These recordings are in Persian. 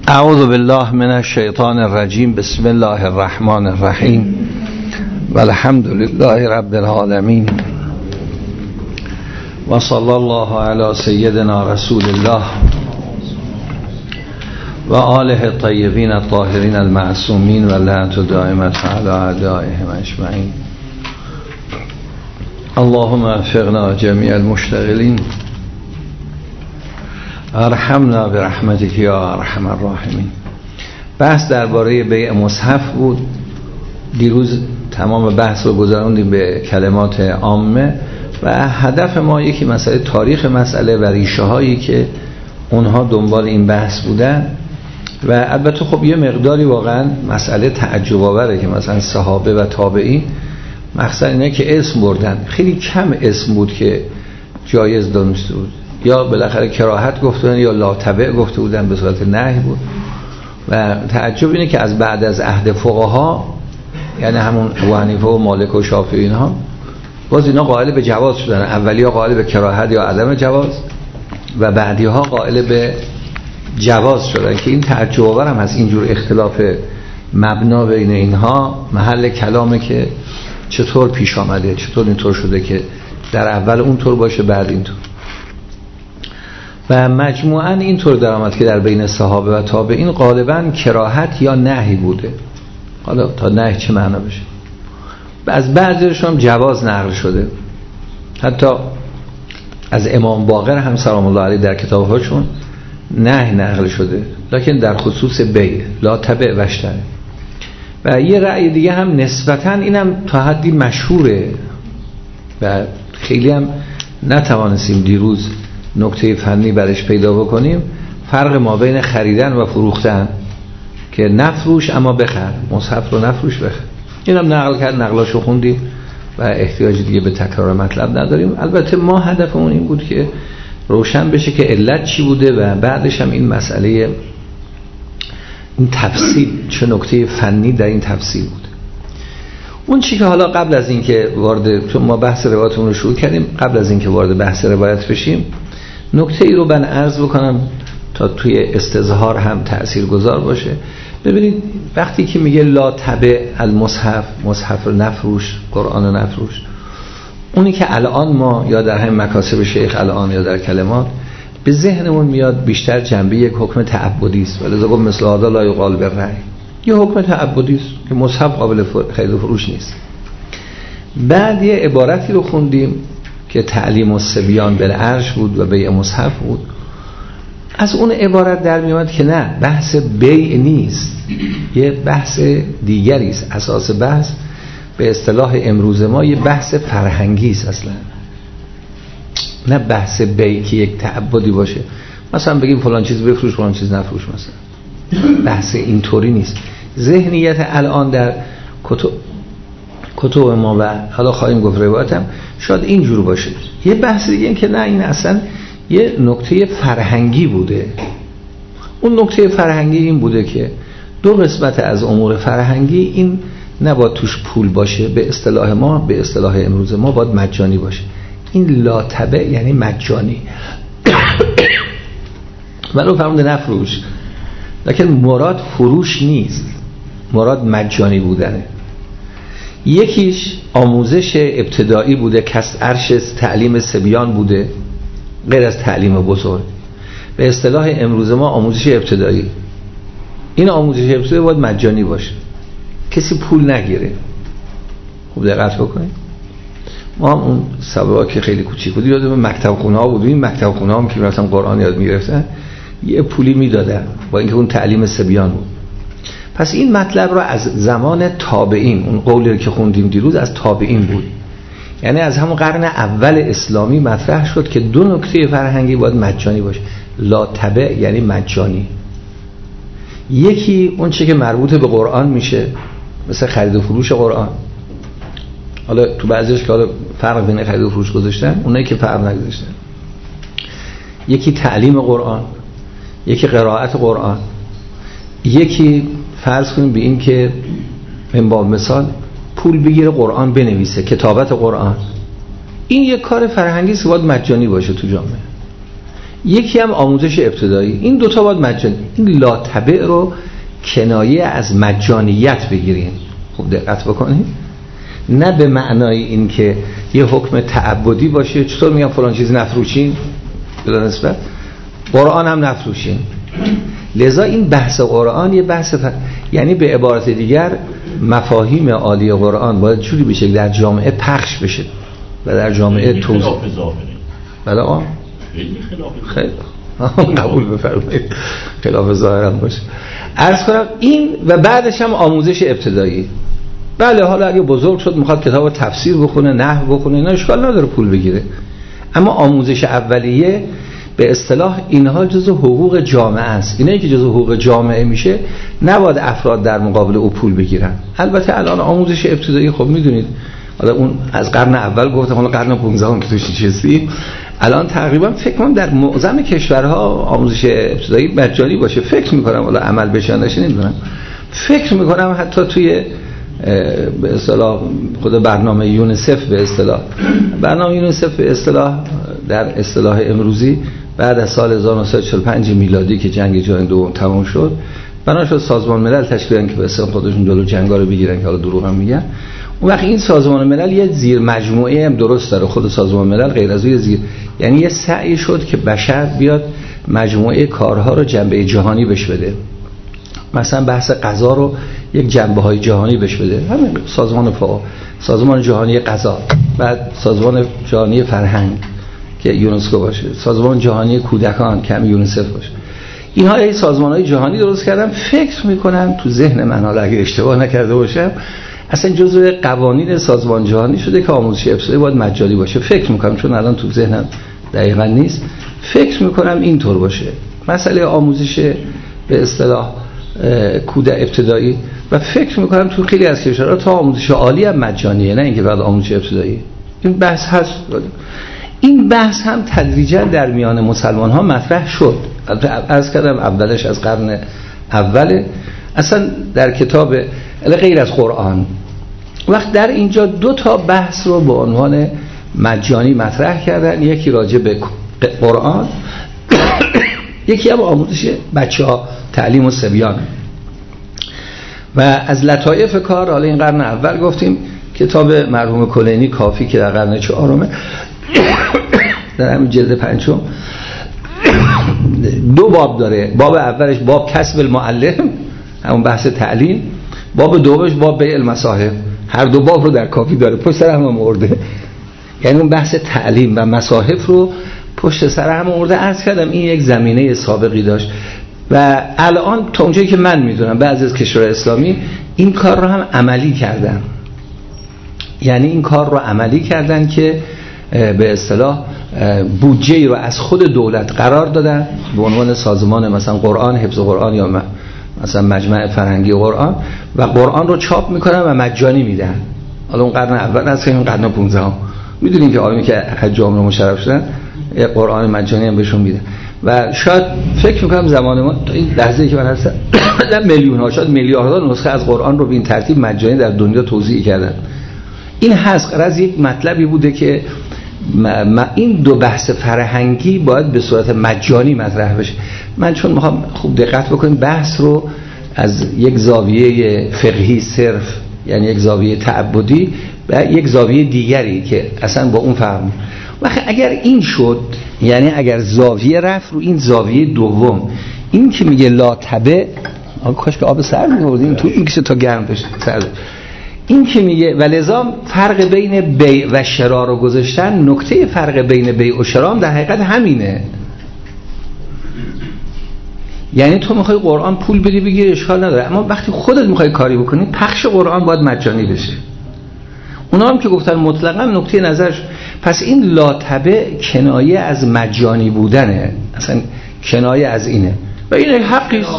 اعوذ بالله من الشیطان الرجیم. بسم الله الرحمن الرحیم و الحمد لله رب العالمین و صلی الله علی سیدنا رسول الله و آله الطیبین الطاهرین المعصومین و لعنت دائمة علی اعدائهم اجمعین. اللهم وفقنا جمیع المشتغلین ارحمنا برحمتک یا ارحم الراحمین. بحث درباره بیع مصحف بود. دیروز تمام بحث رو گذراندیم به کلمات عامه و هدف ما یکی مسئله تاریخ مسئله و ریشه هایی که اونها دنبال این بحث بودن و البته خب یه مقداری واقعا مسئله تعجب آوره که مثلا صحابه و تابعین مقصد اینه که اسم بردن، خیلی کم اسم بود که جایز دانسته بود، یا بالاخره کراهت گفته بودن یا لا تبع گفته بودن به صورت نهی بود. و تعجب اینه که از بعد از عهد فقها، یعنی همون ابو حنیفه و مالک و شافعی اینها، باز اینا قائل به جواز شدن. اولی‌ها قائل به کراهت یا عدم جواز و بعدی‌ها قائل به جواز شدن که این تعجب آور هم هست. اینجور اختلاف مبنا بین اینها محل کلامه که چطور پیش آمده، چطور اینطور شده که در اول اونطور باشه بعد اینطور. و مجموعاً اینطور در آمد که در بین صحابه و تابعین غالباً کراهت یا نهی بوده. حالا تا نهی چه معنا بشه؟ از بعضیشون هم جواز نقل شده. حتی از امام باقر هم سلام الله علیه در کتابهاشون نهی نقل شده، لکن در خصوص بیع لا تبع واشتری. و یه رأی دیگه هم نسبتاً اینم تا حدی مشهوره و خیلی هم نتوانستیم دیروز نکته فنی برش پیدا بکنیم، فرق ما بین خریدن و فروختن، که نفروش اما بخر، مصحف رو نفروش بخر. اینم نقل کرد، نقلاشو خوندیم و احتیاج دیگه به تکرار مطلب نداریم. البته ما هدفمون این بود که روشن بشه که علت چی بوده و بعدش هم این مسئله این تفصیل چه نکته فنی در این تفصیل بود. اون چی که حالا قبل از اینکه وارد، چون ما بحث روایتمون رو شروع کردیم، قبل از اینکه وارد بحث روایت بشیم نکته ای رو من عرض بکنم تا توی استظهار هم تأثیر گذار باشه. ببینید وقتی که میگه لا تبع المصحف، مصحف رو نفروش، قرآن رو نفروش، اونی که الان ما یا در همین مکاسب شیخ الان یا در کلمات به ذهنمون میاد بیشتر جنبه یک حکم تعبدی است، ولی گفت مثل هذا لا یقال بالرأی، یه حکم تعبدی است که مصحف قابل خرید و فروش نیست. بعد یه عبارتی رو خوندیم که تعلیم الصبیان بالعرش بود و بیع مصحف بود. از اون عبارت در میاد که نه، بحث بیع نیست، یه بحث دیگری است. اساس بحث به اصطلاح امروز ما یه بحث فرهنگی است اصلا، نه بحث بیع که یک تعبدی باشه، مثلا بگیم فلان چیز بفروش فلان چیز نفروش. مثلا بحث اینطوری نیست. ذهنیت الان در کتب ما و حالا خواهیم گفت روایتم شاید اینجور باشه. یه بحث دیگه این که نه، این اصلا یه نکته فرهنگی بوده. اون نکته فرهنگی این بوده که دو قسمت از امور فرهنگی این نباید توش پول باشه، به اصطلاح ما، به اصطلاح امروز ما باید مجانی باشه. این لا تبع یعنی مجانی. ولو فرموده نفروش، لکن مراد فروش نیست، مراد مجانی بودنه. یکیش آموزش ابتدایی بوده، کسب عرش تعلیم صبیان بوده، غیر از تعلیم بزرگ. به اصطلاح امروز ما آموزش ابتدایی، این آموزش ابتدایی باید مجانی باشه، کسی پول نگیره. خوب دقت بکنید. ما هم اون سببا که خیلی کوچیک بودیم یادم مکتب خونه ها بود، این مکتب خونه هم که مثلا قرآن یاد میگرفتن یه پولی میدادن با اینکه اون تعلیم صبیان بود. پس این مطلب رو از زمان تابعین، اون قولی که خوندیم دیروز از تابعین بود، یعنی از همون قرن اول اسلامی مطرح شد که دو نکته فرهنگی باید مجانی باشه. لا تبع یعنی مجانی. یکی اون چه که مربوط به قرآن میشه، مثل خرید و فروش قرآن. حالا تو بعضیش که حالا فرق بین خرید و فروش گذاشتن، اونایی که فرق نگذاشتن، یکی تعلیم قرآن، یکی قرائت قرآن، یکی فرض کنیم به این که من با مثال پول بگیره قرآن بنویسه، کتابت قرآن. این یک کار فرهنگی است که باید مجانی باشه تو جامعه. یکی هم آموزش ابتدایی. این دوتا باید مجانی. این لا تبع رو کنایه از مجانیت بگیریم. خوب دقت بکنید، نه به معنای این که یه حکم تعبدی باشه. چطور میگم فلان چیز نفروشین بلا نسبت قرآن هم نفروشین. لذا این بحث قرآن یه بحث یعنی به عبارت دیگر مفاهیم عالی قرآن باید جوری بشه در جامعه پخش بشه و در جامعه توضیح بله آقا خیلی قبول بفرمایید خلاف ظاهر هم باشه. عرض کنم این و بعدش هم آموزش ابتدایی. بله حالا اگه بزرگ شد میخواد کتاب تفسیر بخونه، نحو بخونه، اینا اشکال نداره پول بگیره. اما آموزش اولیه به اصطلاح اینها جزء حقوق جامعه است. اینایی که جزء حقوق جامعه میشه نباید افراد در مقابل او پول بگیرن. البته الان آموزش ابتدایی خب میدونید حالا اون از قرن اول گفتم، حالا قرن 15 هم که توش نشستیم الان تقریبا فکر کنم در معظم کشورها آموزش ابتدایی مجانی باشه. فکر میکنم حالا عمل بشه نشه نمیدونم، فکر میکنم حتی توی به اصطلاح خود برنامه یونیسف به اصطلاح برنامه یونیسف به اصطلاح در اصطلاح امروزی بعد از سال 1945 میلادی که جنگ جهانی دوم تمام شد بنا شد سازمان ملل تشکیل دادن که به اسم خودشون جلو جنگا رو بگیرن که حالا دروغ هم میگن. اون وقت این سازمان ملل یه زیر مجموعه هم درست داره. خود سازمان ملل غیر از اون زیر، یعنی یه سعی شد که بشر بیاد مجموعه کارها رو جنبه جهانی بهش بده. مثلا بحث غذا رو یک جنبه‌های جهانی بهش بده. همین سازمان فاو، سازمان جهانی غذا، بعد سازمان جهانی فرهنگ که یونسکو باشه، سازمان جهانی کودکان که هم یونیسف باشه. اینها ای سازمان‌های جهانی درست کردن. فکر می‌کنم تو ذهن من، حالا اگه اشتباه نکرده باشم، اصلا جزء قوانین سازمان جهانی شده که آموزش ابتدایی باید مجانی باشه. فکر می‌کنم، چون الان تو ذهنم دقیقاً نیست، فکر می‌کنم اینطور باشه. مسئله آموزش به اصطلاح کودک ابتدایی و فکر می‌کنم تو خیلی از کشورها تا آموزش عالی هم مجانیه، نه اینکه فقط آموزش ابتدایی. این بحث هست. این بحث هم تدریجا در میان مسلمان‌ها مطرح شد. عرض کردم اولش از قرن اول، اصلا در کتاب غیر از قرآن. وقت در اینجا دو تا بحث رو به عنوان مجانی مطرح کردن، یکی راجع به قرآن یکی هم آموزش بچه‌ها، تعلیم و صبیان. و از لطایف کار، حالا این قرن اول گفتیم کتاب مرحوم کلینی کافی که در قرن 4 در همین جلد 5 2 باب داره. باب اولش باب کسب المعلم، همون بحث تعلیم. باب دومش باب بیع المصاحف. هر دو باب رو در کافی داره، پشت سر هم آورده. یعنی اون بحث تعلیم و مصاحف رو پشت سر هم آورده. عرض کردم این یک زمینه سابقی داشت و الان تا اونجایی که من میدونم بعضی از کشورهای اسلامی این کار رو هم عملی کردن. یعنی این کار رو عملی کردن که به اصطلاح بودجه رو از خود دولت قرار دادن به عنوان سازمان مثلا قرآن، حفظ قرآن یا مثلا مجمع فرهنگی قرآن، و قرآن رو چاپ میکنن و مجانی میدن. حالا اون قرن اول از این قرن 15 میدونیم که آقایون که حج عمره مشرف شدن یه قرآن مجانی هم بهشون میدن. و شاید فکر میکنم زمان ما این لحظه‌ای که من هستم در میلیون ها شاید میلیاردها نسخه از قرآن رو به این ترتیب مجانی در دنیا توزیع کردن. این هست از یک مطلبی بوده که این دو بحث فرهنگی باید به صورت مجانی مطرح بشه. من چون میخوام خوب دقت بکنیم بحث رو از یک زاویه فقهی صرف، یعنی یک زاویه تعبدی، و یک زاویه دیگری که اصلا با اون فهم. وقتی اگر این شد، یعنی اگر زاویه رفت رو این زاویه دوم، این که میگه لا تبع، کاش که آب سرد می‌آوردیم تو میکشه تا گرم بشه سرد. این که میگه ولذا فرق بین بیع و شرا رو گذاشتن، نکته فرق بین بیع و شرا در حقیقت همینه. یعنی تو میخوای قرآن پول بدی بگیری اشکال نداره، اما وقتی خودت میخوای کاری بکنی پخش قرآن باید مجانی بشه. اونا هم که گفتن مطلقاً نکته نظرش. پس این لا تبع کنایه از مجانی بودنه، اصلا کنایه از اینه و این حقی است.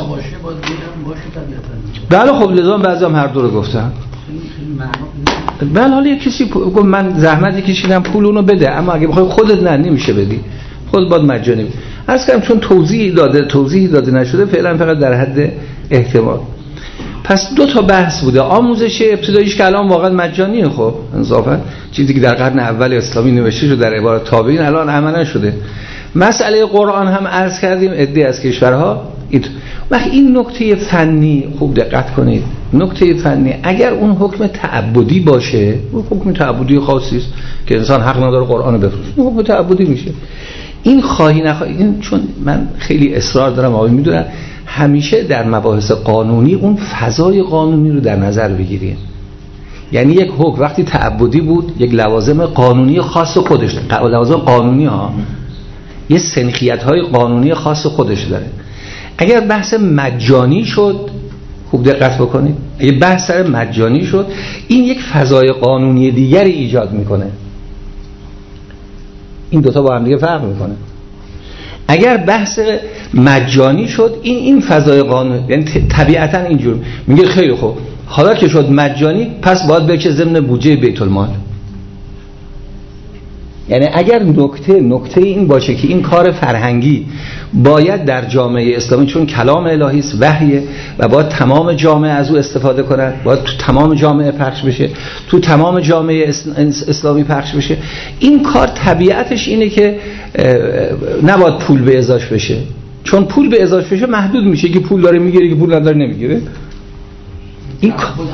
بله خب لازم بعضی هم هر دو رو گفتن. بله حالا یک کسی گفت من زحمتی کشیدم پول اونو بده، اما اگه بخوای خودت نمیشه بدی، خود باید مجانی بدی. عرض کردم چون توضیحی داده نشده فعلا فقط در حد احتمال. پس دو تا بحث بوده. آموزش ابتداییش که الان واقعا مجانیه، خب انصافا چیزی که در قرن اول اسلامی نوشته شده در عبارت تابعین الان عملا شده. مسئله قرآن هم عرض کردیم، عده‌ای از کشورها وقتی این نکته فنی خوب دقت کنید، نکته فنی اگر اون حکم تعبدی باشه، اون حکم تعبدی خاصی است که انسان حق نداره قرآن رو بفرسته، اون حکم تعبدی میشه. این خواهی نخواهی، این چون من خیلی اصرار دارم آقای میدونن همیشه در مباحث قانونی اون فضای قانونی رو در نظر بگیریم. یعنی یک حکم وقتی تعبدی بود یک لوازم قانونی خاص خودش داره، لوازم قانونی ها یه سنخیت‌های قانونی خاص خودش داره. اگر بحث مجانی شد، خوب دقت بکنید، اگر بحث سر مجانی شد این یک فضای قانونی دیگری ایجاد میکنه. این دوتا با هم دیگه فرق میکنه. اگر بحث مجانی شد این فضای قانونی، یعنی طبیعتا اینجور میگه خیلی خوب حالا که شد مجانی پس باید بچه ضمن بودجه بیت المال. یعنی اگر نکته این باشه که این کار فرهنگی باید در جامعه اسلامی، چون کلام الهی است، وحیه و باید تمام جامعه از او استفاده کنن، باید تو تمام جامعه پخش بشه، تو تمام جامعه اسلامی پخش بشه، این کار طبیعتش اینه که نباید پول به ازاش بشه، چون پول به ازاش بشه محدود میشه که پول داره میگیره که پول نداره نمیگیره. این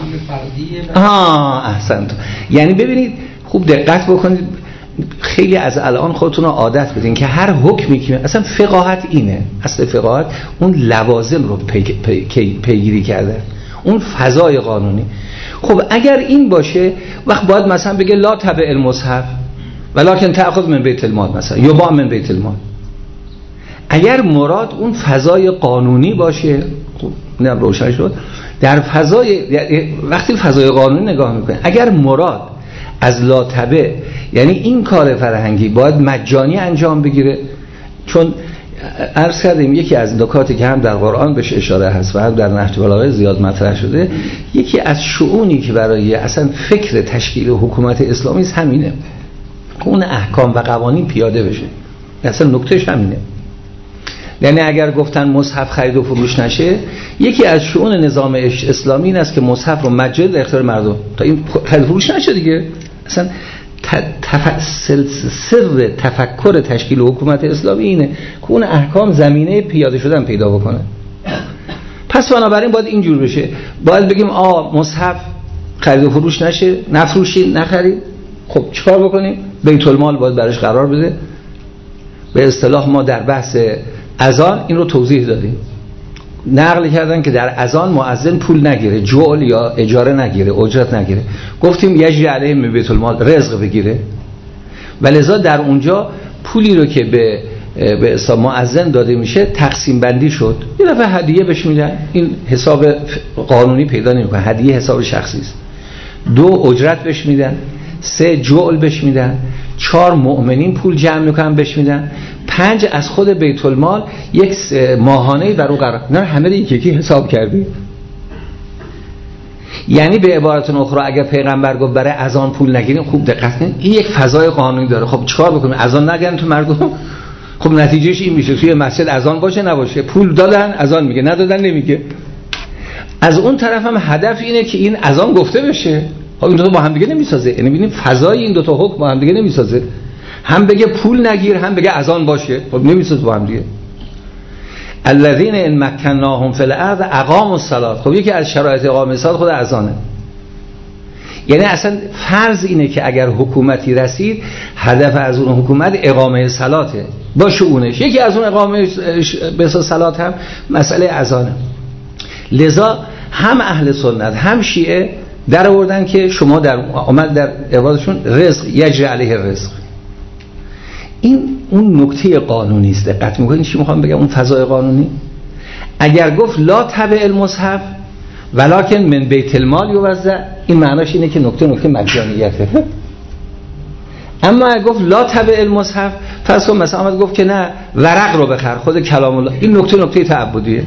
احسنت. یعنی ببینید خوب دقت بکنید، خیلی از الان خودتون رو عادت بدین که هر حکمی که اصلا فقاهت اینه، اصل فقاهت اون لوازم رو پیگیری کرده، اون فضای قانونی. خب اگر این باشه وقت باید مثلا بگه لا تبع المصحف ولکن تأخذ من بیت المال، مثلا یباع من بیت المال. اگر مراد اون فضای قانونی باشه، خب اینم روشن شد. در فضای وقتی فضای قانونی نگاه میکنه، اگر مراد از لا تبع یعنی این کار فرهنگی باید مجانی انجام بگیره، چون عرض کردیم یکی از نکاتی که هم در قرآن بهش اشاره هست و هم در نهج البلاغه زیاد مطرح شده، یکی از شؤونی که برای اصلا فکر تشکیل حکومت اسلامی همینه که اون احکام و قوانین پیاده بشه. اصلا نکتهش همینه. یعنی اگر گفتن مصحف خرید و فروش نشه، یکی از شؤون نظام اسلامی این است که مصحف رو مجانی در اختیار مردم تا این خرید و فروش نشه دیگه. اصلا سر تفکر تشکیل حکومت اسلامی اینه که اون احکام زمینه پیاده شدن پیدا بکنه. پس بنابراین باید اینجور بشه، باید بگیم مصحف خرید و فروش نشه، نفروشید نخرید. خب چیکار بکنیم؟ بیت المال باید براش قرار بده. به اصطلاح ما در بحث اذان این رو توضیح دادیم، نقل کردن که در اذان مؤذن پول نگیره، جعل یا اجاره نگیره، اجرت نگیره. گفتیم یجری علیه من بیت المال، رزق بگیره. ولذا در اونجا پولی رو که به اصطلاح مؤذن داده میشه تقسیم بندی شد. یه دفعه هدیه بهش میدن، این حساب قانونی پیدا نمیکنه، هدیه حساب شخصی است. 2 اجرت بهش میدن، 3 جعل بهش میدن، 4 مؤمنین پول جمع میکنن بهش میدن، 5 از خود بیت المال یک ماهانه برو قرار. نه همه رو یکی حساب کردی. یعنی به عبارت اخرى اگر پیغمبر گفت برای اذان پول نگیرین، خوب دقت کنید این یک فضای قانونی داره. خب چیکار بکنیم؟ اذان نگن تو مردم؟ خب نتیجهش این میشه توی مسجد اذان باشه نباشه، پول دادن اذان میگه، ندادن نمیگه. از اون طرف هم هدف اینه که این اذان گفته بشه. خب این دو تا با هم دیگه نمیسازه. یعنی ببینیم فضای این دو تا حکم با هم دیگه نمیسازه. هم بگه پول نگیر، هم بگه اذان باشه. خب نمیسازه با هم دیگه. الذين ان مكناهم في الارض اقاموا الصلاه. خب یکی از شرایط اقامه صلات خود اذانه. یعنی اصلا فرض اینه که اگر حکومتی رسید، هدف از اون حکومت اقامه صلاته با شؤونش. یکی از اون اقامه به صلات هم مسئله اذانه. لذا هم اهل سنت هم شیعه در آوردن که شما در عمل در عبادتشون رزق یجری علیه الرزق. این اون نکته قانونی است. دقت می‌کنید چی می‌خوام بگم؟ اون فضای قانونی. اگر گفت لا تبع المصحف ولکن من بیت المال یوزع، این معناش اینه که نکته مجانیته. اما اگر گفت لا تبع المصحف، فرض کن مثلا آمد گفت که نه ورق رو بخر، خود کلام الله، این نکته تعبدیه.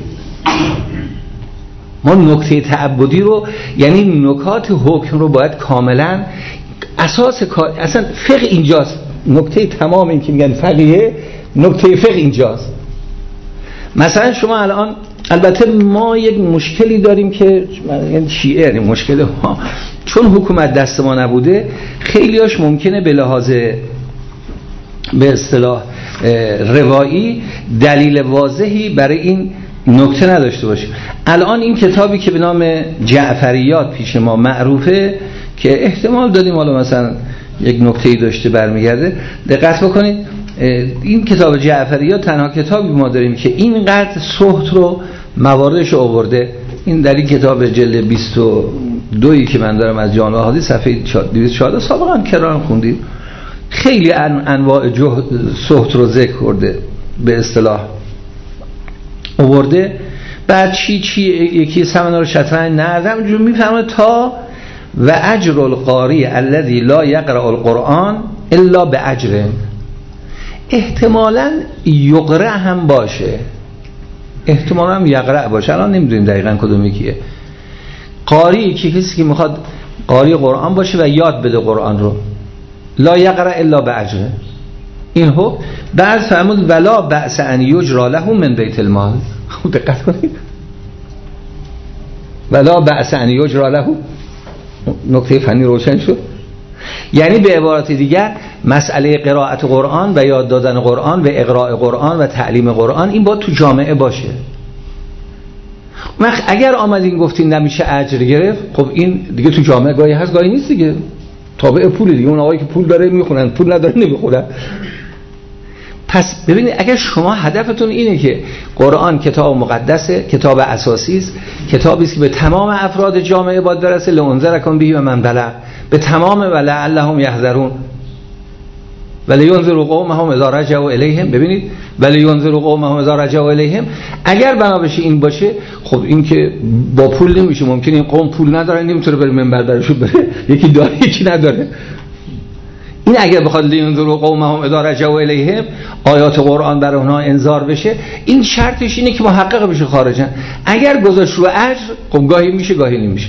ما نکته تعبدی رو، یعنی نکات حکم رو باید کاملا اساس کار، اصلا فقه اینجاست. نکته تمام این که میگن فقیه، نکته فقه اینجاست. مثلا شما الان، البته ما یک مشکلی داریم که یعنی شیعه، یعنی مشکل ما چون حکومت دست ما نبوده، خیلیاش ممکنه به لحاظ به اصطلاح روایی دلیل واضحی برای این نکته نداشته باشیم. الان این کتابی که به نام جعفریات پیش ما معروفه که احتمال دادیم حالا مثلا یک نکته‌ای داشته برمیگرده، دقت بکنید این کتاب جعفریات تنها کتابی ما داریم که اینقدر سحت رو مواردش آورده. این در این کتاب جلد 22 که من دارم از جامع احادیث صفحه 214 سابقا کرام خوندید، خیلی انواع سحت رو ذکر کرده به اصطلاح آورده. بعد چی یکی سمنا رو شطرنج نردم اینجور میفهمه تا و اجر القاری الذی لا یقرأ القرآن الا به اجر، احتمالاً یقرأ هم باشه، احتمالاً هم یقرأ باشه، الان نمیدونیم دقیقاً کدوم یکیه. قاری که کسی که میخواد قاری قرآن باشه و یاد بده قرآن رو، لا یقرأ الا به اجر. این هو بعد فرمود ولا بأس ان یجرا له من بیت المال. دقت کنید ولا بأس ان یجرا له، نکته فنی روشن شد. یعنی به عبارت دیگر مسئله قرائت قرآن و یاد دادن قرآن و اقراء قرآن و تعلیم قرآن این باید تو جامعه باشه. اگر آمدین گفتین نمیشه اجر گرفت، خب این دیگه تو جامعه گاهی هست گاهی نیست دیگه، تابع پول دیگه. اون آقایی که پول داره میخونن، پول نداره نمیخونن. پس ببینید اگر شما هدفتون اینه که قرآن کتاب مقدسه، کتاب اساسی است، کتابی است که به تمام افراد جامعه باید برسه، لانذرکم به و من بلغ، به تمام ولعلهم یحذرون ولینذروا قومهم اذا رجعوا الیهم. ببینید ولینذروا قومهم اذا رجعوا الیهم، اگر بنا بشه این باشه، خب این که با پول نمیشه، ممکنه این قوم پول نداره نمیتونه بره منبر برشون بره، یکی داره یکی نداره. این اگر بخواد لینذروا قومهم اذا رجعوا الیهم آیات قرآن برای اونها انذار بشه، این شرطش اینه که محقق بشه خارجن. اگر گذاشت رو اجر، خب گاهی میشه گاهی نمیشه.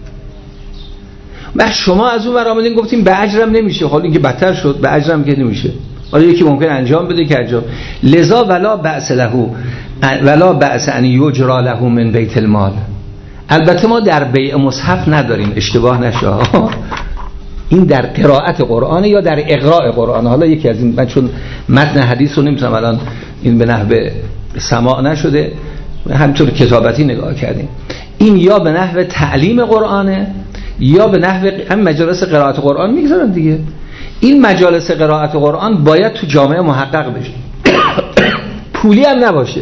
و شما از اون ور آمدین گفتیم به اجرم نمیشه، حالا اینکه بدتر شد، به اجرم که نمیشه. حالا یکی ممکن انجام بده که انجام، لذا ولا بأس له ولا بأس ان یجرا له من بیت المال. البته ما در بیع مصحف نداریم، اشتباه نشه. این در قرائت قرآن یا در اقراء قرآن. حالا یکی از این، من چون متن حدیث رو نمیتونم الان، این به نحو سماع نشده، همینطور کتابتی نگاه کردیم. این یا به نحو تعلیم قرآنه یا به نحو هم مجالس قرائت قرآن میگذارن دیگه. این مجالس قرائت قرآن باید تو جامعه محقق بشه، پولی هم نباشه.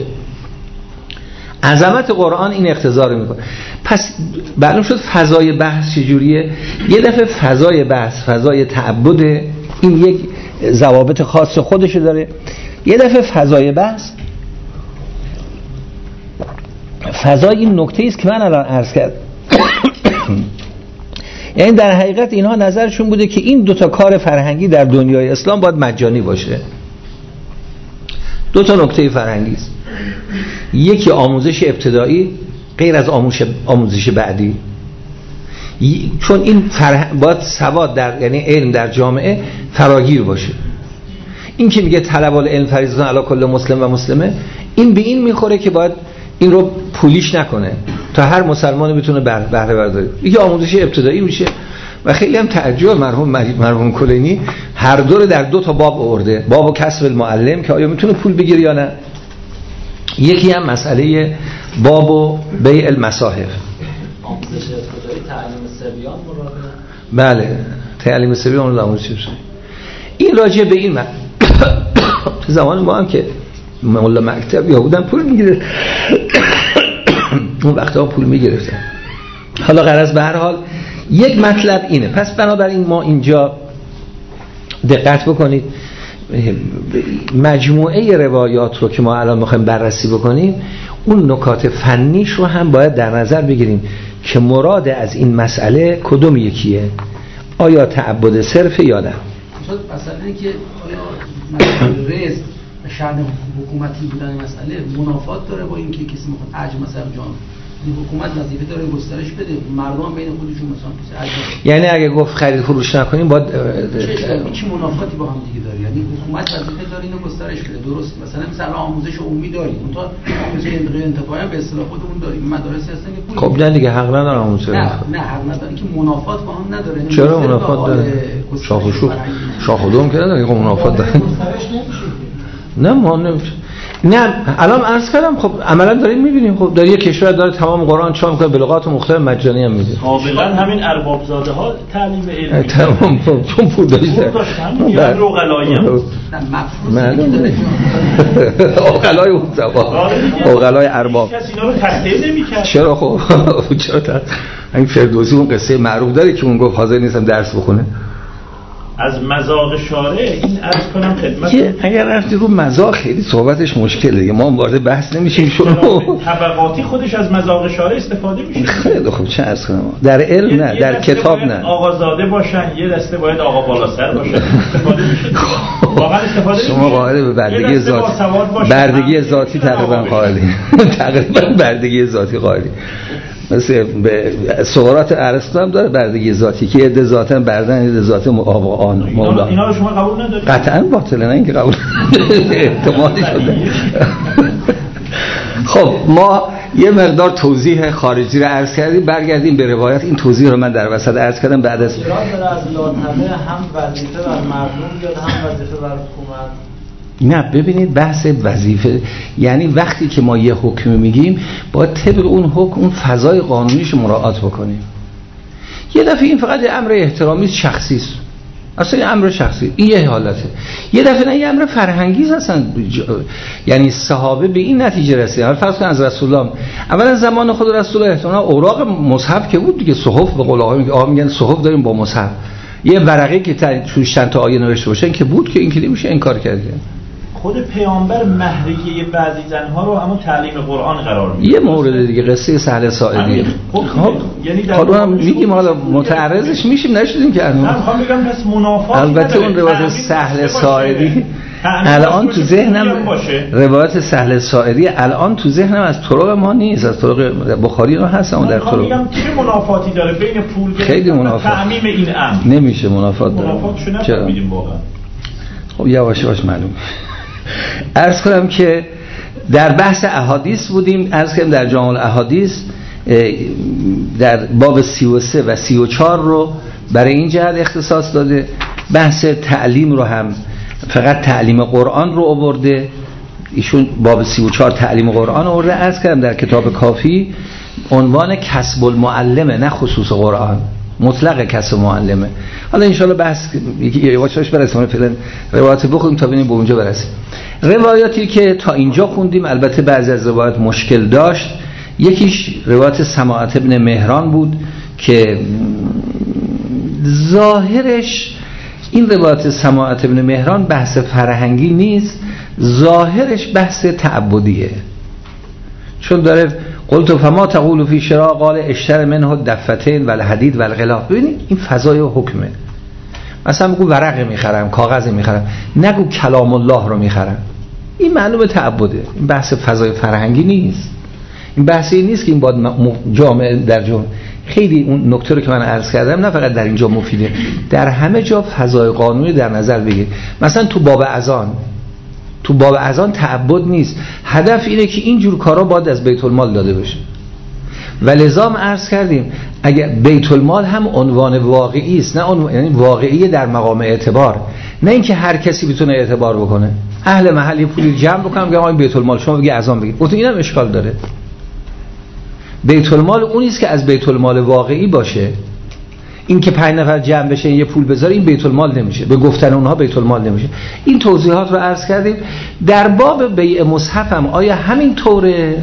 عظمت قرآن این اقتضا میکنه. پس معلوم شد فضای بحث چجوریه. یه دفعه فضای بحث فضای تعبد، این یک ضوابط خاص خودشو داره. یه دفعه فضای بحث فضای این نکته است که من الان عرض کردم. یعنی در حقیقت اینها نظرشون بوده که این دوتا کار فرهنگی در دنیای اسلام باید مجانی باشه. دوتا نکته فرهنگی است. یکی آموزش ابتدایی غیر از آموزش بعدی، چون این باید سواد در، یعنی علم در جامعه فراگیر باشه. این که میگه طلب العلم فریضه علی کل مسلم و مسلمه، این به این میخوره که باید این رو پولیش نکنه تا هر مسلمانی بتونه بهره برداره. یکی آموزش ابتدایی میشه و خیلی هم تعجب مرحوم کلینی هر دو رو در دو تا باب آورده، باب و کسب المعلم که آیا میتونه پول بگیره یا نه، یکی هم مسئله باب و بیع المصاحف. آموزش ابتدایی تعلیم سریان مراده؟ بله، تعلیم سریان آموزش. این راجع به این تو زمان ما هم که مولا مکتب یا بودن پول میگیره، اون وقتا پول میگرفتن. حالا غرض به هر حال یک مطلب اینه. پس بنابراین ما اینجا دقت بکنید، مجموعه روایات رو که ما الان میخوایم بررسی بکنیم، اون نکات فنیش رو هم باید در نظر بگیریم که مراد از این مسئله کدوم یکیه، آیا تعبد صرف یا نه. مثلا اینکه آیا رزق شأن حکومتی بودن مسئله منافات داره با اینکه کسی میخواد اجر مثلا جان حکومت وظیفه داره گسترش بده، مردم بین خودشون مثلا اجر، یعنی اگه گفت خرید فروش نکنیم باید چه منافاتی با هم دیگه داره. یعنی حکومت وظیفه داره اینو گسترش بده، درست؟ مثلا آموزش عمومی داریم، اون تا آموزش انتفاعی هم به اصطلاح خودمون داریم، مدارسی هستن که خب نه دیگه حق نداره آموزش. نه حق نداره که منافات با هم نداره. چرا منافات داره؟ شاخ و دوم که نداره، منافات داره. نه ما نه الان عرض کردم خب عملا داریم میبینیم خب در یک کشور داره تمام قرآن چاپ میکنه به لغات مختلف مجانی هم میده. سابقا همین ارباب زاده ها تعلیم علمی تمام چون پول داشتن یا روغلایی هم معلومه اوغلای اون زبان اوغلای ارباب کسی اینا رو تخطیه نمی‌کرد. چرا خب چرا این فردوسی اون قصه معروف داره که اون گفت حاضر نیستم درس بخونه از مذاق شارع. این عرض کنم خدمت اگر رفتی رو مذاق خیلی صحبتش مشکله دیگه، ما وارد بحث نمیشیم. شروع طبقاتی خودش از مذاق شارع استفاده میشه. خیلی خوب چه عرض کنم در علم نه در کتاب نه. آقازاده باشن یه دسته باید آقا بالاسر باشن استفاده میشه. واقعا استفاده میشه. شما قائل به بردگی ذاتی بردگی ذاتی تقریبا قائلی تقریبا بردگی ذاتی قائلی. مثل به سقراط ارسطو هم داره بردگی ذاتی که عده ذاتاً بردن عده ذات آن مولا. اینا رو شما قبول ندارید؟ قطعاً باطله، نه اینکه قبول احتمالی شده. خب ما یه مقدار توضیح خارجی رو عرض کردیم، برگردیم به روایت. این توضیح رو من در وسط عرض کردم بعد از از لاتمه هم وظیفه بر مردم بیاد هم وظیفه بر حکومت. نه ببینید بحث وظیفه یعنی وقتی که ما یه حکم میگیم باید طبق اون حکم اون فضای قانونیش مراعات بکنیم. یه دفعه این فقط امر احترامی شخصی است، اصلا یه امر شخصی، این یه حالته. یه دفعه نه یه امر فرهنگی هستن. یعنی صحابه به این نتیجه رسیدن. فرض کن از رسول الله اولا زمان خود رسول الله احتمالاً اوراق مصحف که بود دیگه، صحف به قول آقا میگن صحف داریم با مصحف، یه ورقه که توش چند تا آیه نوشته باشن که بود که این که نمیشه انکار کرد. خود پیامبر مهریه بعضی زنها رو همون تعلیم قرآن قرار میده. یه مورد دیگه قصه سهل ساعدی. خب یعنی حالا میگیم حالا متعرضش میشیم نشدیم که من میخوام بگم پس منافات. البته اون روایت سهل ساعدی الان تو ذهنم روایت سهل ساعدی الان تو ذهنم از طرق ما نیست، از طرق بخاری رو هست اون در طرق. میگم چه منافاتی داره بین پول خیلی منافات تعمیم این امر نمیشه منافات داره. منافاتشو نمیدیم واقعا. خب یواش یواش معلوم. عرض کنم که در بحث احادیث بودیم. عرض کنم در جامع الاحادیث در باب 33 و 34 رو برای این جهت اختصاص داده. بحث تعلیم رو هم فقط تعلیم قرآن رو آورده ایشون. باب 34 تعلیم قرآن آورده. عرض کردم در کتاب کافی عنوان کسب المعلمه، نه خصوص قرآن، مطلق کسب معلمه. حالا انشالله بحث یواش برسیم، فعلا روایات بخونیم تا ببینیم به اونجا برسیم. روایاتی که تا اینجا خوندیم البته بعضی از روایات مشکل داشت. یکیش روایت سماعت ابن مهران بود که ظاهرش این روایت سماعت ابن مهران بحث فرهنگی نیست، ظاهرش بحث تعبدیه. چون داره قلت فما تقول فی شراء قال اشتر منه دفتین والحدید والغلاف. ببینید این فضای حکمه. مثلا بگو ورقه میخرم، کاغذ میخرم، نگو کلام الله رو میخرم. این معلومه تعبده. این بحث فضای فرهنگی نیست. این بحثی نیست که این باید جامعه در جامعه. خیلی اون نکته رو که من عرض کردم نه فقط در اینجا مفیده، در همه جا فضای قانونی در نظر بگیر. مثلا تو باب اذان تعبد نیست، هدف اینه که اینجور کارا باید از بیت المال داده بشه. و لذا عرض کردیم اگر بیت المال هم عنوان واقعی است، نه یعنی واقعی در مقام اعتبار، نه اینکه هر کسی بتونه اعتبار بکنه. اهل محل یه پولی جمع بکنم بگم این بیت المال، شما بگی اذان بگید، اون اینم اشکال داره. بیت المال اونی است که از بیت المال واقعی باشه. این که 5 نفر جمع بشه یه پول بذاره این بیت المال نمیشه، به گفتن اونها بیت المال نمیشه. این توضیحات رو عرض کردیم. در باب بیع مصحف هم آیا همین طوره؟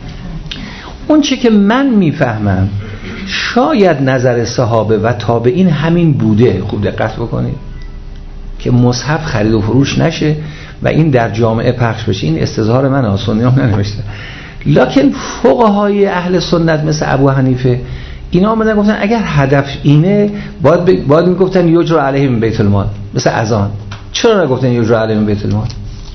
اون چه که من میفهمم شاید نظر صحابه و تابعین همین بوده. خوب دقت بکنید که مصحف خرید و فروش نشه و این در جامعه پخش بشه. این استظهار من آسونی هم ننوشته. لکن فقهای اهل سنت مثل ابو حنیفه اینا آمدن گفتن اگر هدف اینه باید میگفتن یجر علیه من بیت المال، مثل اذان. چرا نگفتن یجر علیه من بیت المال؟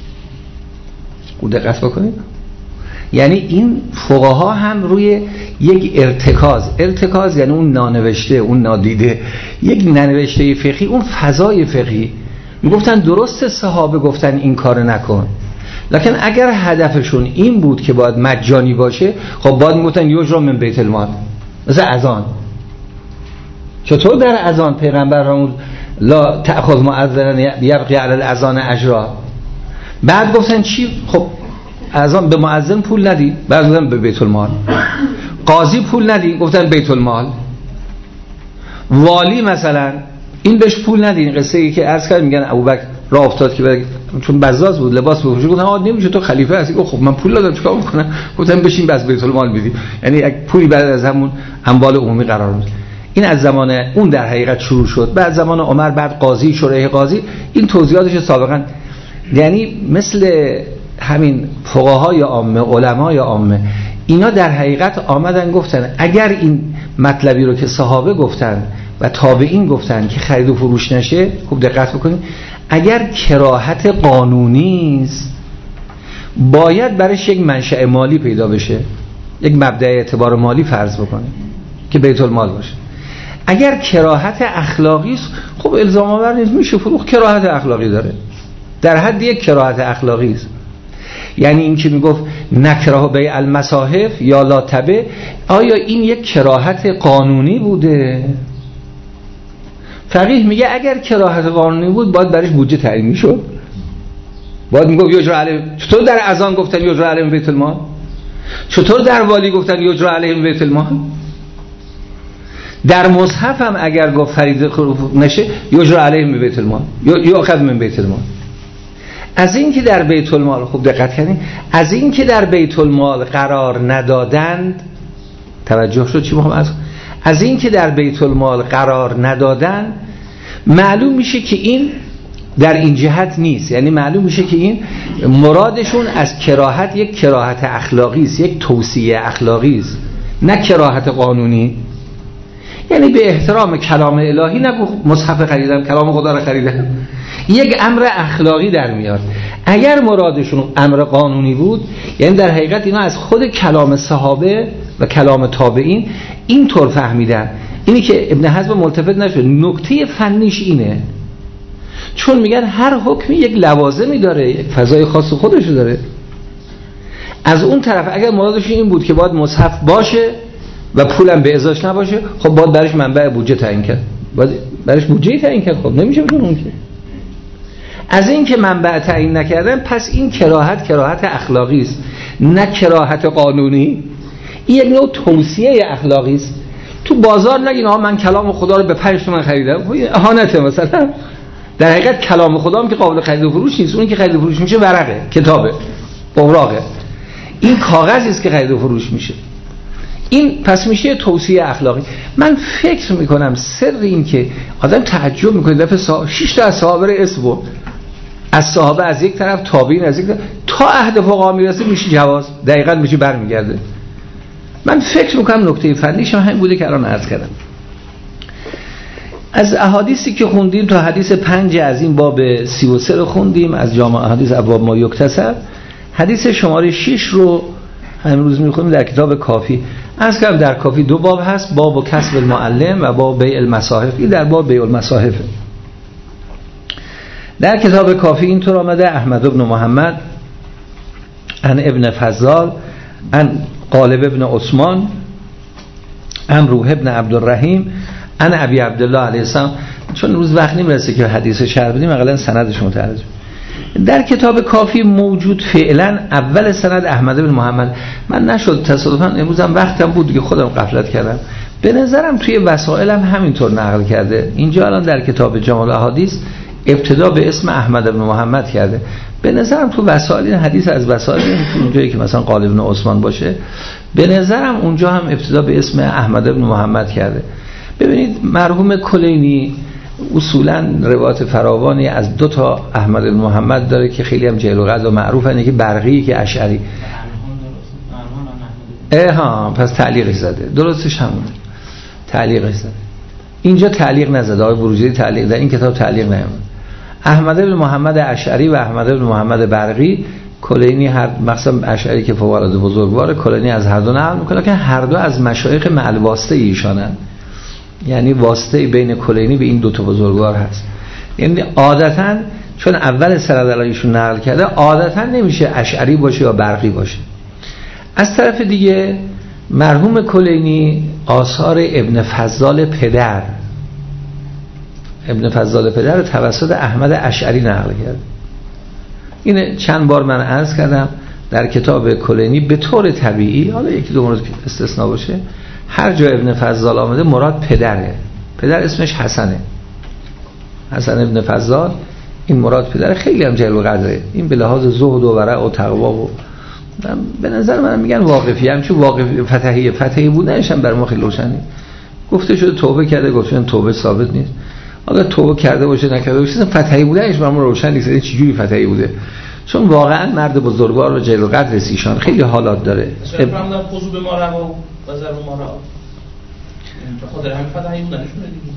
خوب دقت بکنید. یعنی این فقها هم روی یک ارتکاز یعنی اون نانوشته، اون نادیده، یک ننوشته فقهی، اون فضای فقهی میگفتن درست صحابه گفتن این کار نکن، لکن اگر هدفشون این بود که باید مجانی باشه خب باید میگفتن یجر من بیت المال، مثل اذان. چطور در اذان پیغمبر فرمود لا تأخذ مؤذنا یبقی علی الاذان اجرا؟ بعد گفتن چی؟ خب از آن به مؤذن پول ندی، بعد گفتن به بیت المال. قاضی پول ندی، گفتن بیت المال. والی مثلا این بهش پول ندی. این قصه ای که عرض کردم، میگن ابوبکر راه افتاد که چون بزاز بود لباس بپوشه، گفتن آقا نمیشه تو خلیفه هستی. گفت خب من پول دادم چیکار میکنم؟ گفتن بشین بس بیت المال بدی. یعنی یک پولی بعد از همون اموال عمومی قرار میگیره. این از زمان اون در حقیقت شروع شد. بعد زمان عمر، بعد قاضی، شورای قاضی، این توضیحاتش سابقا، یعنی مثل همین فقهای عامه، علمای عامه، اینا در حقیقت آمدن گفتن اگر این مطلبی رو که صحابه گفتن و تابعین گفتن که خرید و فروش نشه، خوب دقت بکنید، اگر کراهت قانونی است باید برش یک منشأ مالی پیدا بشه، یک مبدأ اعتبار مالی فرض بکنه که بیت المال باشه. اگر کراهت اخلاقی است، خب الزام آور نیست، میشه فروخت، کراهت اخلاقی داره، در حد یک کراهت اخلاقی است. یعنی این که میگفت نکره بیع المصاحف یا لا تبع، آیا این یک کراهت قانونی بوده؟ فقیه میگه اگر کراهت قانونی بود باید برش بودجه تعیین میشد، باید میگفت یجرا علیه. چطور در اذان گفتن یجرا علیه بیت المال؟ چطور در والی گفتن یجرا علیه بیت المال؟ در مصحف هم اگر گفت فرید نشه یجرا علیه بیت المال، یؤخذ من بیت المال. از این که در بیت المال، خوب دقت کنید، از این که در بیت المال قرار ندادند، توجه شد چی میخوام از این که در بیت المال قرار ندادن، معلوم میشه که این در این جهت نیست. یعنی معلوم میشه که این مرادشون از کراهت یک کراهت اخلاقی است، یک توصیه اخلاقی است، نه کراهت قانونی. یعنی به احترام کلام الهی نگو مصحف خریدم، کلام خدا رو خریدم، یک امر اخلاقی در میاد. اگر مرادشون امر قانونی بود، یعنی در حقیقت اینا از خود کلام صحابه و کلام تابعین اینطور فهمیدن. اینی که ابن حزم ملتفت نشد، نکته فنیش اینه، چون میگن هر حکمی یک لوازمی داره، یک فضای خاص خودش داره. از اون طرف اگر مرادش این بود که باید مصحف باشه و پولم به ازاش نباشه، خب باید برش منبع بودجه تعیین کرد، باید برش بودجه تعیین کرد. خب نمیشه بدون اون که. از این که منبع تعیین نکردن، پس این کراهت اخلاقی است، نه کراهت قانونی. این یک نوع توصیه اخلاقی است. تو بازار نگین آها من کلام خدا رو به 5 تومن خریدم، اهانته. مثلا در حقیقت کلام خدا هم که قابل خرید و فروش نیست، اون که خرید و فروش میشه ورقه، کتابه، اوراقه، این کاغذی است که خرید و فروش میشه. این پس میشه توصیه اخلاقی. من فکر میکنم سر این که آدم تعجب میکنه، دفعه 6 تا از صحابه اسم بود، از صحابه از یک طرف، تابعین از یک طرف، تا عهد فقها میرسه میشه جواز، دقیقاً میشه برمیگرده. من فکر میکنم نکته فنیش هم بوده که الان عرض کردم. از احادیثی که خوندیم تا حدیث 5 از این باب 33 رو خوندیم از جامع احادیث ابواب ما یکتسب. حدیث شماره 6 رو امروز میخونیم در کتاب کافی. از کردم در کافی 2 باب هست، باب کسب المعلم و باب بیع المصاحف. این در باب بیع المصاحف. در کتاب کافی اینطور آمده: احمد بن محمد عن ابن فضال عن غالب ابن عثمان عن روح ابن عبدالرحیم عن ابی عبدالله علیه السلام. چون روز وقت نمیرسه که حدیث شرح بدیم، اقلا سندش متعرض. در کتاب کافی موجود فعلا اول سند احمد بن محمد. من نشد تصادفاً امروزم وقتم بود که خودم غفلت کردم، به نظرم توی وسائلم همینطور نقل کرده. اینجا الان در کتاب جامع الاحادیث ابتدا به اسم احمد بن محمد کرده. به نظرم تو وسائل این حدیث از وسائل اونجایی که مثلا غالب بن عثمان باشه، به نظرم اونجا هم ابتدا به اسم احمد بن محمد کرده. ببینید مرحوم کلینی اصولا روایت فراوانی از 2 تا احمد بن محمد داره که خیلی هم جلو قدر و معروفه، که برقی که اشعری. پس تعلیقش زده، درستش همونه، تعلیقش زده. اینجا تعلیق نزده، آقای بروجردی تعلیق در این کتاب تعلیق نیامده. احمد بن محمد اشعری و احمد بن محمد برقی، کلینی هر مقصد اشعری که فوق بزرگواره، کلینی از هر دو نقل میکنه که هر دو از مشایخ معل واسطه ایشانن. یعنی واسطه بین کلینی به این 2 تا بزرگوار هست. یعنی عادتاً چون اول سند ایشون نقل کرده، عادتاً نمیشه اشعری باشه یا برقی باشه. از طرف دیگه مرحوم کلینی آثار ابن فضال پدر رو توسط احمد اشعری نقل کرد. این چند بار من عرض کردم در کتاب کلینی به طور طبیعی، حالا یکی دو مورد استثناء باشه، هر جا ابن فضال آمده مراد پدره. پدر اسمش حسنه، حسن ابن فضال، این مراد پدر. خیلی هم جلو قدره این به لحاظ زهد و ورع و تقوا و به نظر من میگن واقفی، هم چون واقفی فتحی بودنش هم بر ما خیلی روشنه. گفته شده توبه کرده، گفتن توبه ثابت نیست. حالا توبه کرده باشه نکرده باشه، فتحی بودنش بر ما روشن نیست. چه جوری فتحی بوده؟ چون واقعا مرد بزرگوار و جلو قدر ایشان خیلی حالات داره. مثلا فرمودن خضوع به ما رو و ضرب ما رو به خاطر همین فتحی بودنشون دیگه.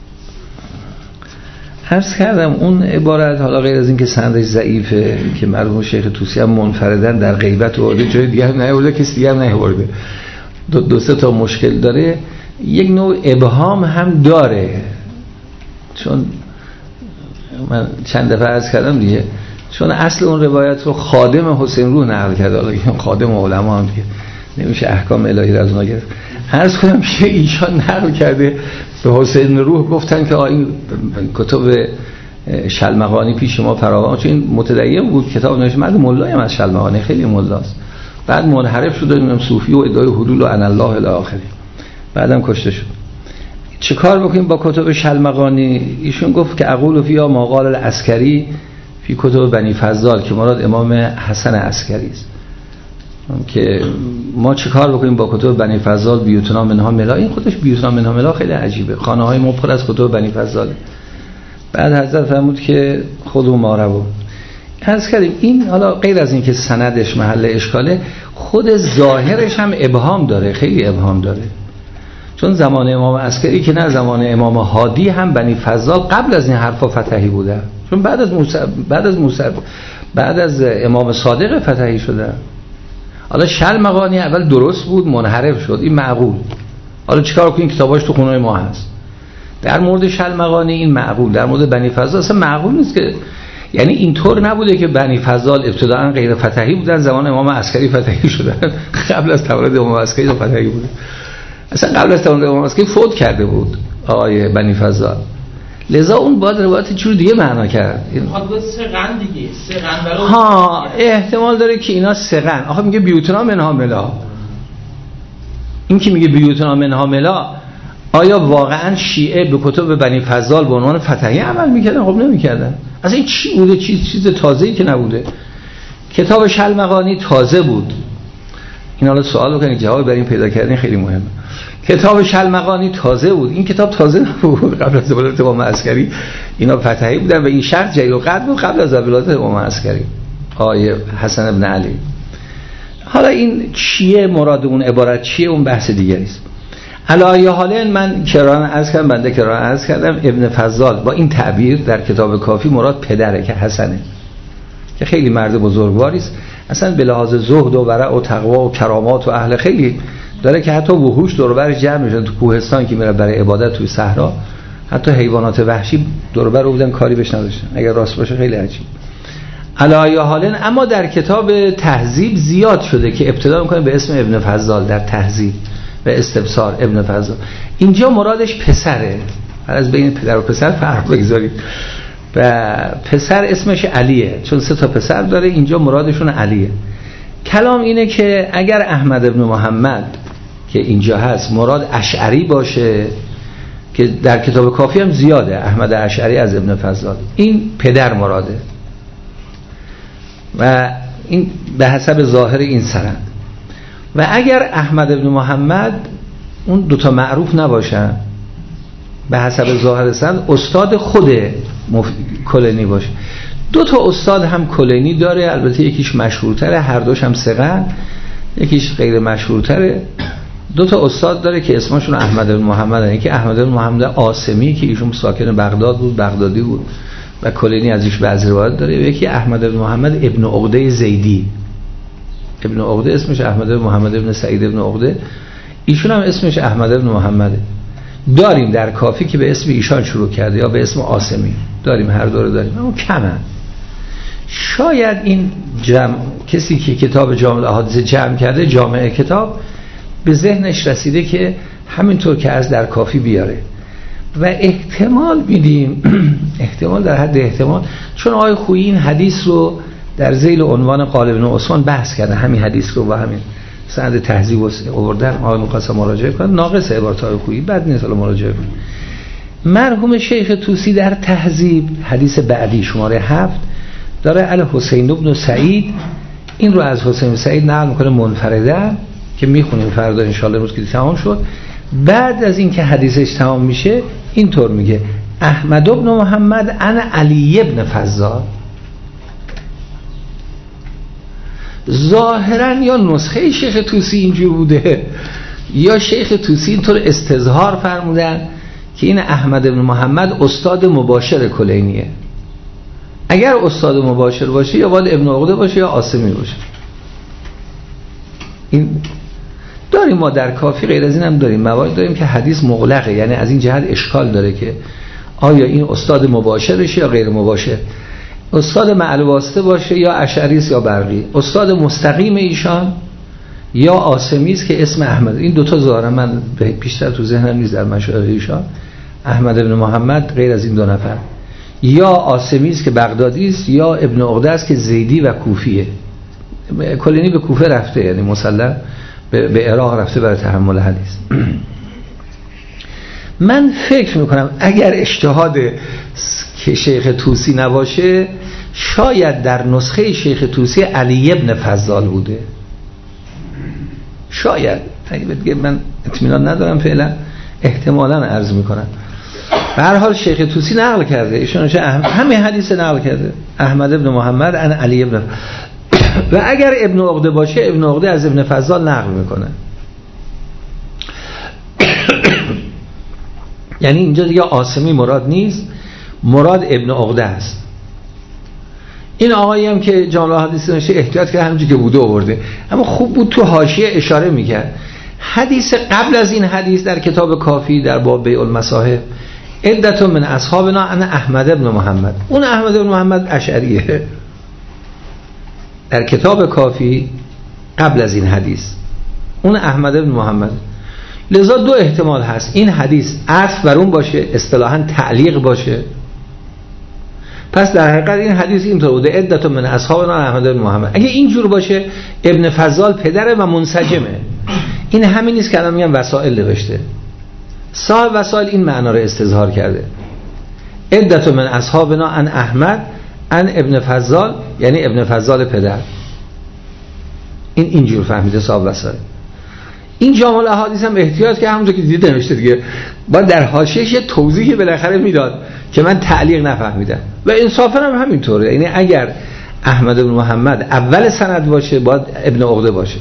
عرض کردم اون عبارت، حالا غیر از این که سندش ضعیفه که مرحوم شیخ طوسی هم منفردن در غیبت و جای دیگه هم نیاورده، کسی دیگه هم نیاورده، دو سه تا مشکل داره. یک نوع ابهام هم داره، چون من چند دفعه عرض کردم دیگه، چون اصل اون روایت رو خادم حسین روح نقل کرده، حالا خادم علما هم دیگه نمیشه احکام الهی رو از اونها گرفت. عرض کنم که ایشان نقل کرده به حسین روح گفتن که این کتب شلمغانی پیش ما فراوان، چون این متدین بود، کتاب نوشته، مرد ملایی هم از شلمغانی، خیلی ملاست، بعد منحرف شد و صوفی و ادعای حلول و ان الله الاخر، بعدم کشته شد. چه کار بکنیم با کتب شلمغانی؟ ایشون گفت که اقول فیها ما قال العسکری فی کتب بنی فضال، که مراد امام حسن عسکری است. که ما چه کار بکنیم با کتب بنی فضال؟ بیوتنا منها ملا. این خودش بیوتنا منها ملا خیلی عجیبه، خانه های ما پر از کتب بنی فضال. بعد حضرت فرمود که خودو ما رو عرض کردیم. این حالا غیر از این که سندش محل اشکاله، خود ظاهرش هم ابهام داره، خیلی ابهام داره. چون زمان امام عسکری که نه، زمان امام هادی هم بنی فضال قبل از این حرفا فتحی بوده، چون بعد از امام صادق فتحی شده. حالا شلمغانی اول درست بود، منحرف شد، این معقول. حالا چیکار کنیم؟ کتاباش تو خونه ما هست. در مورد شلمغانی این معقول، در مورد بنی فضال اصلا معقول نیست. که یعنی اینطور نبوده که بنی فضال ابتداء غیر فتحی بودن، زمان امام عسکری فتحی شدن. قبل از تولد امام عسکری فتحی بوده. اصلا قبل از تولد امام عسکری فوت کرده بود آقای بنی فضال. لذا اون باید روایت چور دیگه معنا کرد. سقن دیگه، سقن ها، احتمال داره که اینا سقن. آخه میگه بیوتنا منها ملا. این که میگه بیوتنا منها ملا، آیا واقعا شیعه به کتب بنی فضال به عنوان فتحی عمل میکردن؟ خب نمیکردن. اصلا این چی بوده؟ چیز تازه‌ای که نبوده. کتاب شلمغانی تازه بود. این حالا سوال بکنید، جواب برای این پیدا کردن خیلی مهمه. کتاب شلمغانی تازه بود، این کتاب تازه نبود. قبل از ولادت امام عسکری اینا فتحی بودن و این شخص جلیل القدر بود قبل از ولادت امام عسکری، آقای حسن ابن علی. حالا این چیه مراد اون عبارت چیه؟ اون بحث دیگری است. علی حال من کران عرض کردم ابن فضال با این تعبیر در کتاب کافی مراد پدره که حسنه، که خیلی مرد بزرگواری است، اصلا به لحاظ زهد و ورع و تقوا و کرامات و اهل خیلی داره، که حتی وحوش دور و برش جمع میشن. تو کوهستان که میره برای عبادت توی صحرا، حتی حیوانات وحشی دور و بر رو بودن، کاری بهش نداشتن. اگر راست باشه خیلی عجیب. علی حالن، اما در کتاب تهذیب زیاد شده که ابتدا میکنه به اسم ابن فضال در تهذیب و استبصار ابن فضال. اینجا مرادش پسره. از بین پدر و پسر فرق بگذارید. و پسر اسمش علیه، چون 3 تا پسر داره. اینجا مرادشون علیه. کلام اینه که اگر احمد ابن محمد که اینجا هست مراد اشعری باشه، که در کتاب کافی هم زیاده احمد اشعری از ابن فضال، این پدر مراده و این به حسب ظاهر این سند. و اگر احمد ابن محمد اون 2 تا معروف نباشن، به حسب ظاهر سند استاد خود کلینی باشه. 2 تا استاد هم کلینی داره، البته یکیش مشهورتره، هر دوش هم ثقه، یکیش غیر مشهورتره. 2 تا استاد داره که اسمشون احمد بن محمد، یکی احمد بن محمد عاصمی که ایشون ساکن بغداد بود، بغدادی بود و کلینی ازش بعضی روایت داره، و یکی احمد بن محمد ابن عقده زیدی. ابن عقده اسمش احمد بن محمد ابن سعید ابن عقده، ایشون هم اسمش احمد بن محمده. داریم در کافی که به اسم ایشان شروع کرده یا به اسم عاصمی، داریم هر دو رو داریم، اما کمن. شاید این کسی که کتاب جامع الاحادیث جمع کرده، جامع کتاب، به ذهنش رسیده که همینطور که از در کافی بیاره و احتمال میدیم احتمال در حد احتمال، چون آقای خویی این حدیث رو در ذیل عنوان قال ابن عثمان بحث کردن همین حدیث رو با همین سند تهذیب آوردن. آقای مقصد مراجعه کنن، ناقص عبارت‌های خوبی بد نیست، حالا مراجعه کنن. مرحوم شیخ طوسی در تهذیب حدیث بعدی شماره 7 داره الحسین بن سعید، این رو از حسین سعید نقل میکنه منفرده که میخونیم فردا ان شاءالله روز که تمام شد. بعد از این که حدیثش تمام میشه اینطور میگه احمد بن محمد عن علی بن فضال. ظاهرا یا نسخه شیخ طوسی اینجور بوده یا شیخ طوسی اینطور استظهار فرمودن که این احمد بن محمد استاد مباشر کلینیه. اگر استاد مباشر باشه یا باید ابن عقده باشه یا عاصمی باشه. این داریم ما در کافی، غیر از این هم داریم موارد داریم که حدیث مغلقه، یعنی از این جهت اشکال داره که آیا این استاد مباشرشه یا غیر مباشر، استاد معلوم واسطه باشه یا اشعریست یا برقی، استاد مستقیم ایشان یا عاصمی است که اسم احمد. این دوتا ظاهرا من بیشتر تو ذهنم نیست در مشایخ ایشان، احمد بن محمد غیر از این دو نفر، یا عاصمی است که بغدادی است یا ابن عقده است که زیدی و کوفیه. کلینی به کوفه رفته، یعنی مسلم به عراق رفته برای تحمل حدیث. من فکر میکنم اگر اجتهاد که شیخ طوسی نباشه شاید در نسخه شیخ طوسی علی ابن فضال بوده، شاید، دیگه من اطمینان ندارم فعلا، احتمالاً عرض میکنم. به هر حال شیخ طوسی نقل کرده، ایشون همین حدیث نقل کرده احمد ابن محمد عن علی ابن و اگر ابن عقده باشه ابن عقده از ابن فضال نقل میکنه. یعنی اینجا دیگه عاصمی مراد نیست، مراد ابن عقده است. این آقایی هم که جامع حدیث نوشته احتیاط کرده همونجوری که بوده آورده، اما خوب بود تو حاشیه اشاره میکرد. حدیث قبل از این حدیث در کتاب کافی در باب بیع المصاحف عدت من اصحابنا عن احمد ابن محمد، اون احمد ابن محمد اشعریه در کتاب کافی قبل از این حدیث، اون احمد ابن محمد. لذا دو احتمال هست، این حدیث عطف بر اون باشه، اصطلاحاً تعلیق باشه. پس در حقیقت این حدیث اینطور بوده عدت من اصحابنا احمد بن محمد. اگه اینجور باشه ابن فضال پدره و منسجمه. این همین نیست که الان میگم وسائل نوشته، صاحب وسائل این معنا رو استظهار کرده عدت من اصحابنا عن احمد عن ابن فضال، یعنی ابن فضال پدر. این اینجور فهمیده صاحب وسائل. این جامع الاحادیث هم احتیاط که همونجا که دیده نوشته دیگه باید در حاشیه‌اش توضیحی بالاخره میداد که من تعلیق نفهمیدم و انصافا هم همینطوره. یعنی اگر احمد بن محمد اول سند باشه باید ابن عقده باشه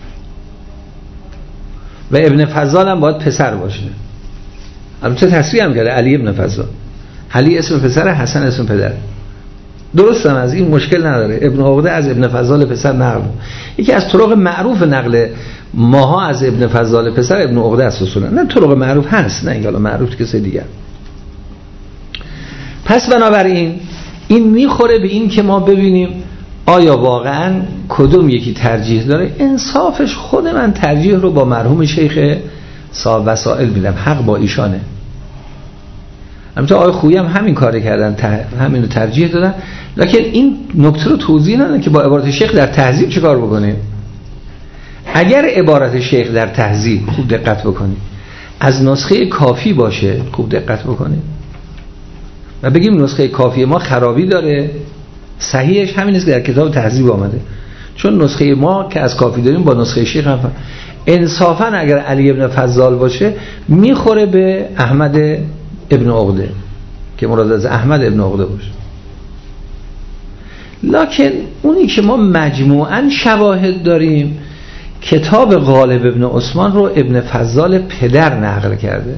و ابن فضال هم باید پسر باشه. البته تصریح هم کرده علی ابن فضال، علی اسم پسر، حسن اسم پدر. درست هم از این مشکل نداره. ابن عقده از ابن فضال پسر نقل، یکی از طرق معروف نقل ماها از ابن فضال پسر ابن عقده است اصولا، نه طرق معروف هست، نه حالا معروف کسی دیگر. پس بنابراین این میخوره به این که ما ببینیم آیا واقعا کدوم یکی ترجیح داره. انصافش خود من ترجیح رو با مرحوم شیخ صاحب وسائل میدم، حق با ایشانه. البته آقای خویی هم همین کار کردن، همین رو ترجیح دادن، لکن این نکته رو توضیح ندادن که با عبارت شیخ در تهذیب چه کار بکنیم. اگر عبارت شیخ در تهذیب خوب دقت بکنیم از نسخه کافی باشه، خوب دقت بکنیم و بگیم نسخه کافی ما خرابی داره، صحیحش همین است که در کتاب تهذیب آمده، چون نسخه ما که از کافی داریم با نسخه شیخ هم انصافا اگر علی ابن فضال باشه میخوره به احمد ابن عقده که مراد از احمد ابن عقده باشه. لکن اونی که ما مجموعاً شواهد داریم کتاب غالب ابن عثمان رو ابن فضال پدر نقل کرده،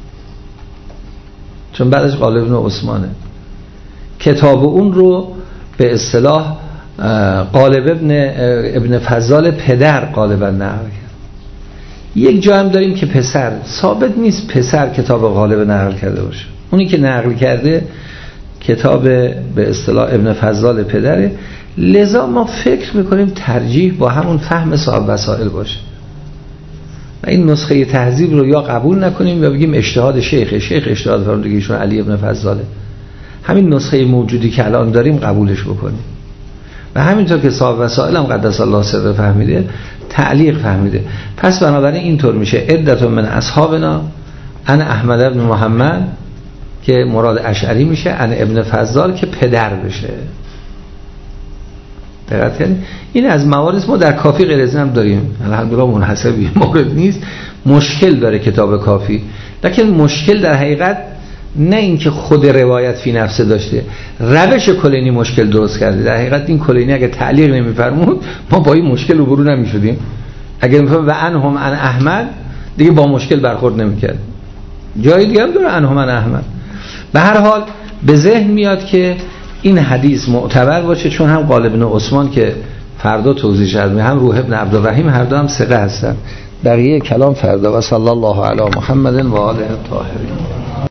چون بعدش غالب ابن عثمانه. کتاب اون رو به اصطلاح غالب ابن فضال پدر غالبا نقل کرد. یک جا هم داریم که پسر، ثابت نیست پسر کتاب غالب نقل کرده باشه. اونی که نقل کرده کتاب به اصطلاح ابن فضال پدره. لذا ما فکر میکنیم ترجیح با همون فهم صاحب وسائل باشه و این نسخه تهذیب رو یا قبول نکنیم یا بگیم اجتهاد شیخ اجتهاد فرموده که ایشون علی ابن فضاله، همین نسخه موجودی که الان داریم قبولش بکنیم و همینطور که صاحب وسائل هم قدس الله سره فهمیده، تعلیق فهمیده. پس بنابراین اینطور میشه عدت من اصحابنا انا احمد بن محمد که مراد اشعری میشه، انا ابن فضال که پدر بشه. دقت کنید این از موارد ما در کافی غیر از این هم داریم، الحمدلله منحصر به مورد نیست. مشکل داره کتاب کافی، لکن مشکل در حقیقت نه اینکه خود روایت فی نفسه داشته، روش کلینی مشکل درست کرده. در حقیقت این کلینی اگه تعلیق نمی‌فرمود ما با این مشکل روبرو نمی‌شدیم. اگه می‌فرمود و انهم عن احمد دیگه با مشکل برخورد نمی‌کرد. جای دیگه هم داره انهم عن احمد. به هر حال به ذهن میاد که این حدیث معتبر باشه، چون هم قال ابن عثمان که فردا توضیح شد، هم روح ابن عبدالرحیم، هر دو هم ثقه هستن. بقیه کلام فردا. و صلی الله علی محمد و آله الطاهرین.